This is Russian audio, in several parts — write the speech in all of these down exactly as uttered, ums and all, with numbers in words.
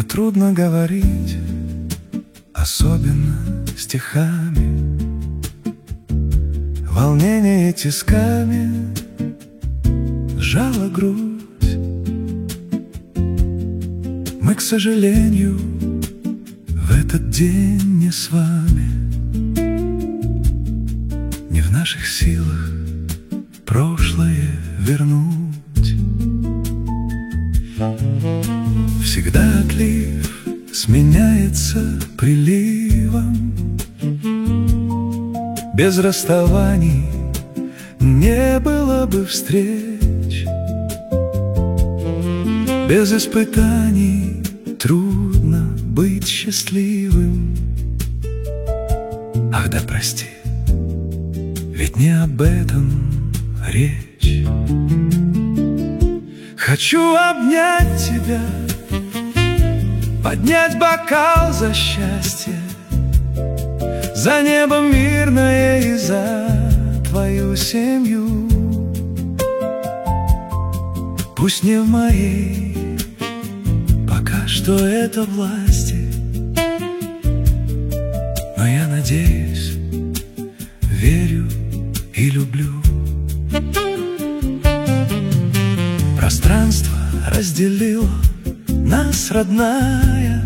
Мне трудно говорить, особенно стихами. Волнение тисками сжала грудь. Мы, к сожалению, в этот день не с вами. Не в наших силах прошлое вернуть. Всегда отлив сменяется приливом. Без расставаний не было бы встреч. Без испытаний трудно быть счастливым. Ах да прости, ведь не об этом речь. Хочу обнять тебя, поднять бокал за счастье, за небо мирное и за твою семью. Пусть не в моей пока что это власти, но я надеюсь, верю и люблю. Пространство разделило нас, родная,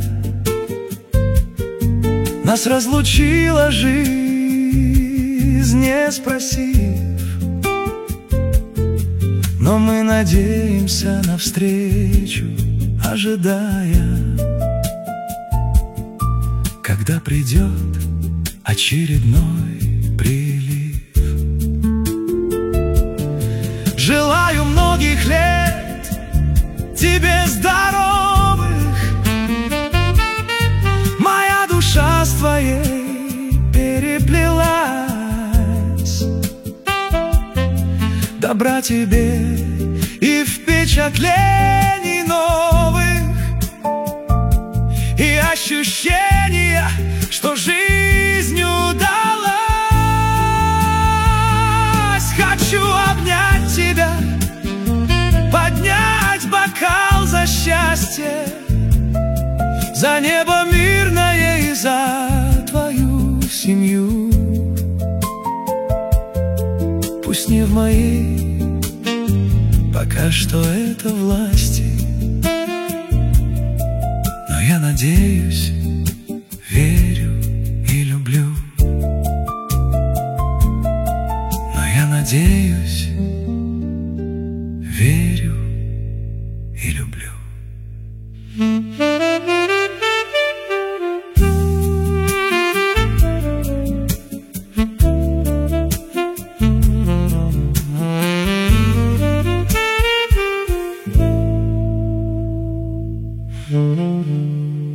нас разлучила жизнь, не спросив. Но мы надеемся на встречу, ожидая, когда придет очередной прилив. Желаю многих лет тебе здоровых. Моя душа с твоей переплелась. Добра тебе и впечатлений новых, и ощущения, что жизнью далась. Хочу обнять тебя, поднять бокал за счастье, за небо мирное и за твою семью. Пусть не в моей пока что это власти, но я надеюсь, верю и люблю. Но я надеюсь, верю и люблю. Mm-hmm.